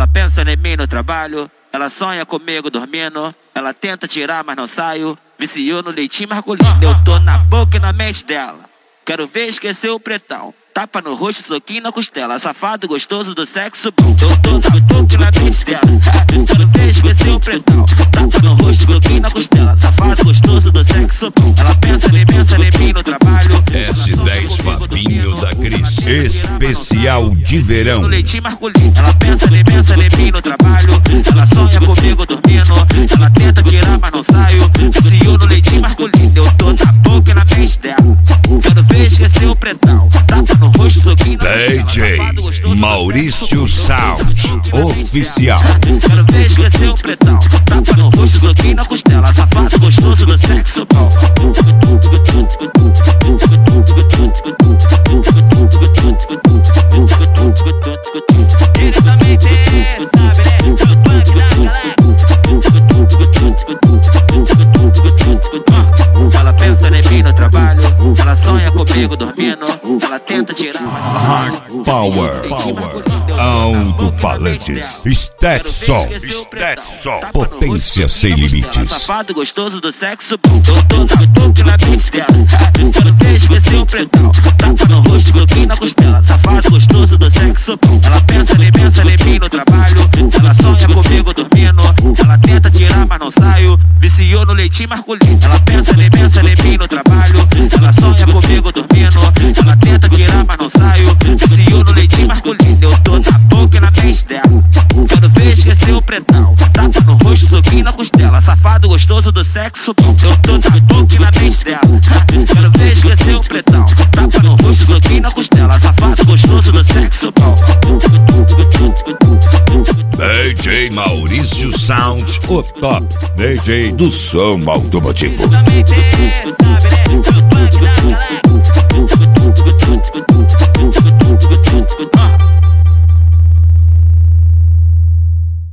Ela pensa em mim no trabalho, ela sonha comigo dormindo. Ela tenta tirar, mas não saio. Viciou no leitinho masculino. Eu tô na boca e na mente dela. Quero ver esquecer o pretão. Tapa no rosto, soquinho na costela. Safado gostoso do sexo bom. Eu tô na boca e na mente dela. Quero ver esquecer o pretão. Tapa no rosto, soquinho na costela. Safado gostoso do sexo bom. Ela pensa em mim no trabalho. S10 Fabinho da Cris. Especial de verão. No leitinho masculino. Ela pensa em mim no trabalho. Ela sonha comigo dormindo. Ela tenta tirar, mas não saio. Viciou no leitinho masculino. Eu tô na boca e na mente dela. Quero ver esquecer o pretão. Tapa no rosto, soquinho na DJ Maurício Sound Oficial. Quero ver esquecer o pretão. Tapa no rosto, soquinho na costela. Safado gostoso do sexo bom. Isso também tem, sabe, né? O funk da galera. Ela pensa em mim no trabalho. Ela sonha comigo dormindo. Ela tenta tirar. Hard Power. Alto-falantes. Stetson. Potência sem limites. Safado gostoso do sexo bom. Eu tô na boca e na mente dela. Quero ver esquecer o pretão. Tapa no rosto, bloquinho na costela. Safado gostoso do sexo bom. Ela pensa em mim no trabalho. Ela sonha comigo dormindo. Ela tenta tirar, mas não saio. Viciou no leitinho masculino. Ela pensa em mim no trabalho. Ela sonha comigo dormindo. Ela tenta tirar, mas não saio. Viciou no leitinho masculino. Eu tô na boca e na mente dela. Quero ver esquecer o pretão. Tapa no rosto, soquinho na costela. Safado gostoso do sexo bom. Eu tô na boca e na mente dela. Quero ver esquecer o pretão. Tapa no rosto, soquinho na costela. Safado gostoso do sexo bom. DJ Maurício Sound, o top DJ do som automotivo. Também tem, sabe, né?